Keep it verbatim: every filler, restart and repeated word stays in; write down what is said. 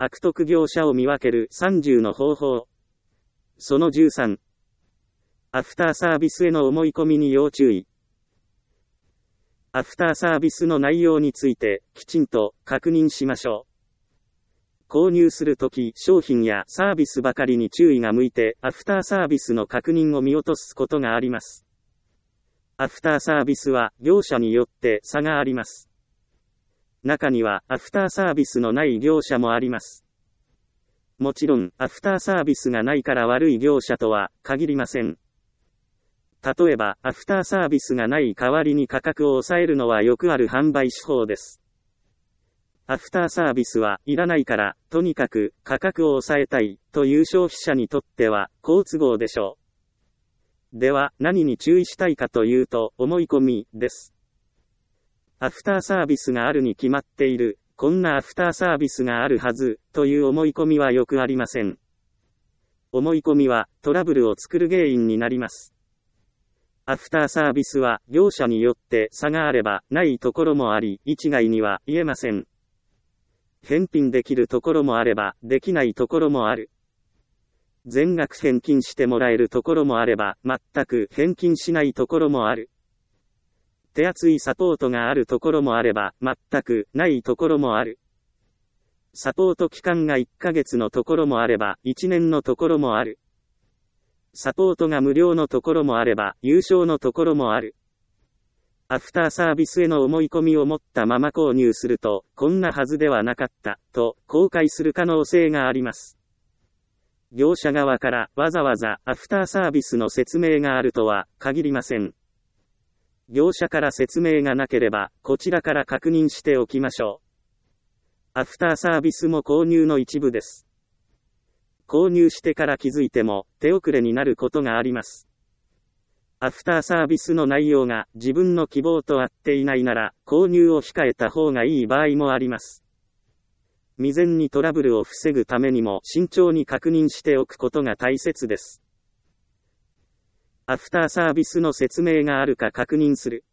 悪徳業者を見分けるさんじゅうの方法。そのじゅうさん。アフターサービスへの思い込みに要注意。アフターサービスの内容についてきちんと確認しましょう。購入するとき、商品やサービスばかりに注意が向いて、アフターサービスの確認を見落とすことがあります。アフターサービスは業者によって差があります。中にはアフターサービスのない業者もあります。もちろん、アフターサービスがないから悪い業者とは限りません。例えば、アフターサービスがない代わりに価格を抑えるのはよくある販売手法です。アフターサービスはいらないから、とにかく価格を抑えたいという消費者にとっては好都合でしょう。では、何に注意したいかというと、思い込みです。アフターサービスがあるに決まっている、こんなアフターサービスがあるはずという思い込みはよくありません。思い込みはトラブルを作る原因になります。アフターサービスは業者によって差があればないところもあり、一概には言えません。返品できるところもあれば、できないところもある。全額返金してもらえるところもあれば、全く返金しないところもある。手厚いサポートがあるところもあれば、全くないところもある。サポート期間がいっかげつのところもあれば、いちねんのところもある。サポートが無料のところもあれば、有償のところもある。アフターサービスへの思い込みを持ったまま購入すると、こんなはずではなかった、と後悔する可能性があります。業者側からわざわざアフターサービスの説明があるとは限りません。業者から説明がなければ、こちらから確認しておきましょう。アフターサービスも購入の一部です。購入してから気づいても、手遅れになることがあります。アフターサービスの内容が自分の希望と合っていないなら、購入を控えた方がいい場合もあります。未然にトラブルを防ぐためにも慎重に確認しておくことが大切です。アフターサービスの説明があるか確認する。